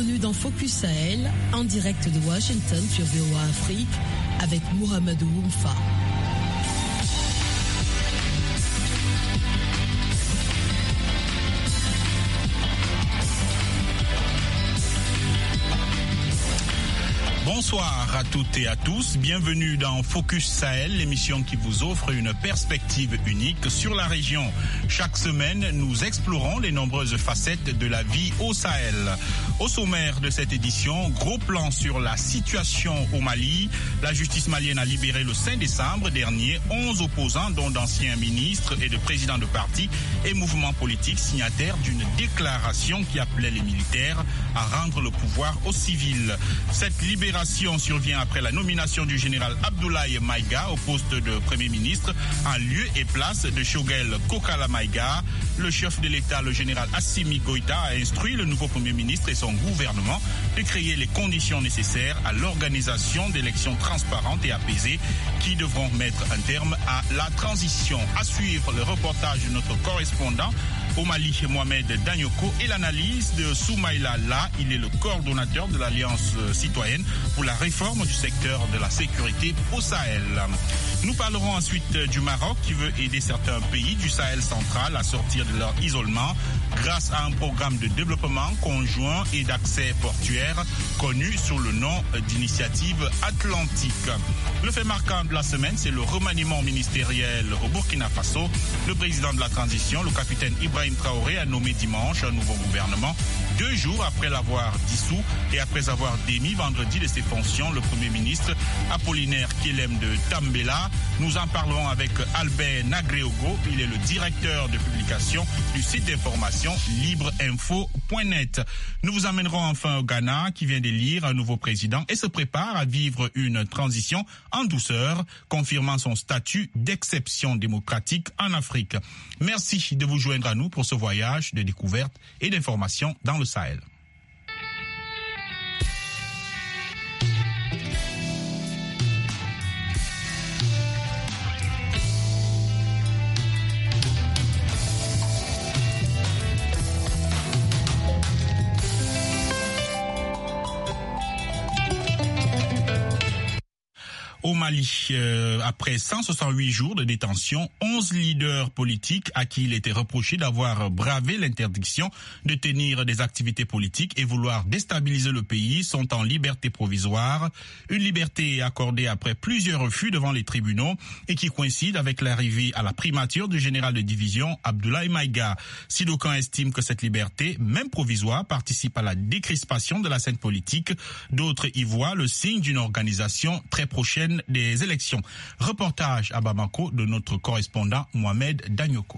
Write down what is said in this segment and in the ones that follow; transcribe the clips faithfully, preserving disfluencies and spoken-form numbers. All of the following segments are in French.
Bienvenue dans Focus Sahel, en direct de Washington sur V O A Afrique, avec Mohamedou Oumfa. Bonsoir à toutes et à tous, bienvenue dans Focus Sahel, l'émission qui vous offre une perspective unique sur la région. Chaque semaine, nous explorons les nombreuses facettes de la vie au Sahel. Au sommaire de cette édition, gros plan sur la situation au Mali. La justice malienne a libéré le cinq décembre dernier onze opposants, dont d'anciens ministres et de présidents de partis et mouvements politiques signataires d'une déclaration qui appelait les militaires à rendre le pouvoir aux civils. Cette libération survient après la nomination du général Abdoulaye Maïga au poste de Premier ministre en lieu et place de Choguel Kokala Maïga. Le chef de l'État, le général Assimi Goïta, a instruit le nouveau Premier ministre et son gouvernement de créer les conditions nécessaires à l'organisation d'élections transparentes et apaisées qui devront mettre un terme à la transition. À suivre le reportage de notre correspondant au Mali, Mohamed Danyoko, et l'analyse de Soumaïla La. Il est le coordonnateur de l'Alliance citoyenne pour la réforme du secteur de la sécurité au Sahel. Nous parlerons ensuite du Maroc qui veut aider certains pays du Sahel central à sortir de leur isolement grâce à un programme de développement conjoint et d'accès portuaire connu sous le nom d'Initiative Atlantique. Le fait marquant de la semaine, c'est le remaniement ministériel au Burkina Faso. Le président de la transition, le capitaine Ibrahim Traoré, a nommé dimanche un nouveau gouvernement, deux jours après l'avoir dissous et après avoir démis vendredi de ses fonctions le Premier ministre Apollinaire Kelem de Tambela. Nous en parlerons avec Albert Nagreogo, il est le directeur de publication du site d'information libre info point net. Nous vous amènerons enfin au Ghana qui vient d'élire un nouveau président et se prépare à vivre une transition en douceur, confirmant son statut d'exception démocratique en Afrique. Merci de vous joindre à nous pour ce voyage de découverte et d'information dans le Sahel. Au Mali, euh, après cent soixante-huit jours de détention, onze leaders politiques à qui il était reproché d'avoir bravé l'interdiction de tenir des activités politiques et vouloir déstabiliser le pays sont en liberté provisoire. Une liberté accordée après plusieurs refus devant les tribunaux et qui coïncide avec l'arrivée à la primature du général de division Abdoulaye Maïga. Si d'aucuns estiment que cette liberté, même provisoire, participe à la décrispation de la scène politique, d'autres y voient le signe d'une organisation très prochaine des élections. Reportage à Bamako de notre correspondant Mohamed Danyoko.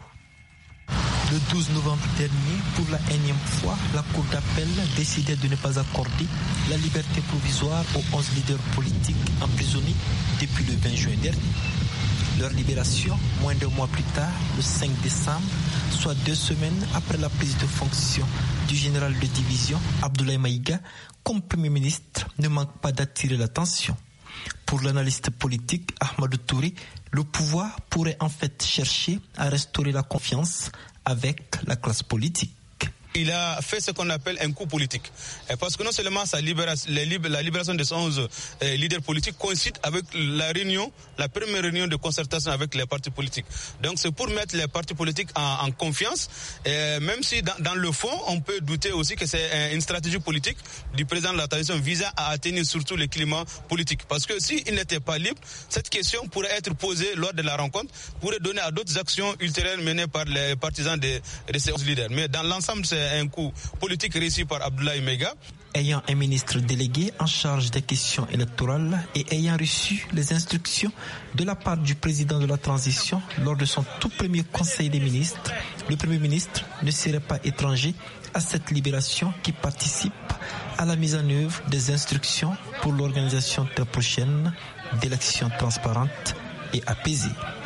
Le douze novembre dernier, pour la énième fois, la Cour d'appel décidait de ne pas accorder la liberté provisoire aux onze leaders politiques emprisonnés depuis le vingt juin dernier. Leur libération, moins d'un mois plus tard, le cinq décembre, soit deux semaines après la prise de fonction du général de division Abdoulaye Maïga comme Premier ministre, ne manque pas d'attirer l'attention. Pour l'analyste politique Ahmadou Touré, le pouvoir pourrait en fait chercher à restaurer la confiance avec la classe politique. Il a fait ce qu'on appelle un coup politique. Parce que non seulement sa libération, la libération des onze leaders politiques coïncide avec la réunion, la première réunion de concertation avec les partis politiques. Donc c'est pour mettre les partis politiques en, en confiance, et même si dans, dans le fond, on peut douter aussi que c'est une stratégie politique du président de la transition visant à atteindre surtout le climat politique. Parce que s'il n'était pas libre, cette question pourrait être posée lors de la rencontre, pourrait donner à d'autres actions ultérieures menées par les partisans de, de ces onze leaders. Mais dans l'ensemble, c'est un coup politique réussi par Abdoulaye Maïga. Ayant un ministre délégué en charge des questions électorales et ayant reçu les instructions de la part du président de la transition lors de son tout premier conseil des ministres, le Premier ministre ne serait pas étranger à cette libération qui participe à la mise en œuvre des instructions pour l'organisation très prochaine d'élections transparentes et apaisées.